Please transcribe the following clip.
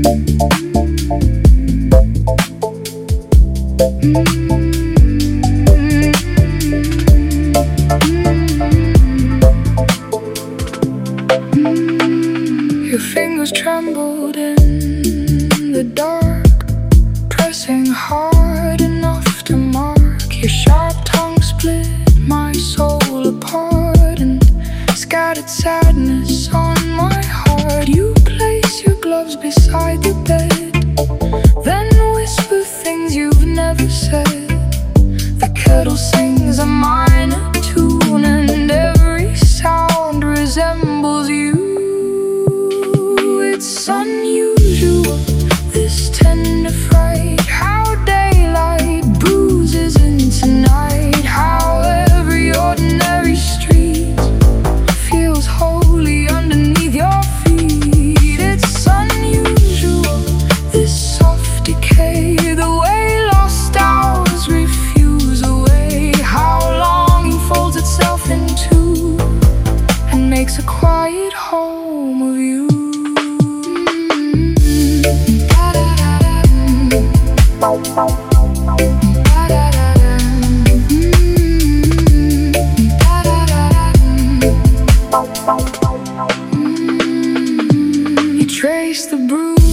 Your fingers trembled in the dark, pressing hard enough to mark. Your sharp tongue split my soul apart and scattered sadness on my heart. You place your gloves beside the bed, then whisper things you've never said. The kettle sings a minor tune and every sound resembles you. It's unusual, this tender fright, how daylight bruises into night, how every ordinary street feels holy underneath your feet. It's unusual, this soft decay, the way lost hours refuse away, how longing folds itself in two and makes a quiet home of you. You trace the bruise